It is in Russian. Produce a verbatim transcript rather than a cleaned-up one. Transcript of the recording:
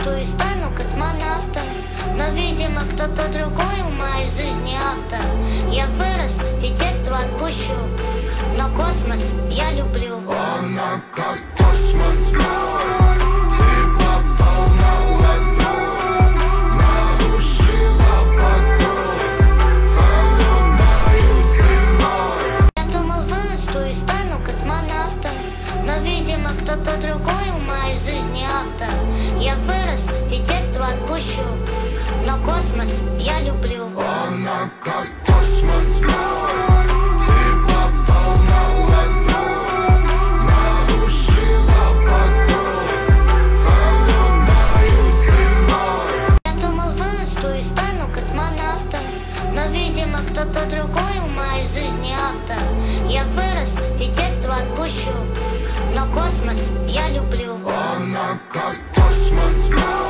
вырасту и стану космонавтом. Но, видимо, кто-то другой в моей жизни автор. Я вырос и детство отпущу, но космос я люблю. Она как космос мой, тепла полна ладонь, нарушила покой холодною зимой. Я думал, вырасту и стану космонавтом, но, видимо, кто-то другой в моей жизни автор. Я вырос и детство отпущу, но космос я люблю. Она как космос мой, тепла полна ладонь, нарушила покой холодною зимой. Я думал, вырасту и стану космонавтом, но, видимо, кто-то другой в моей жизни автор. Я вырос и детство отпущу, но космос я люблю. Она как космос мой.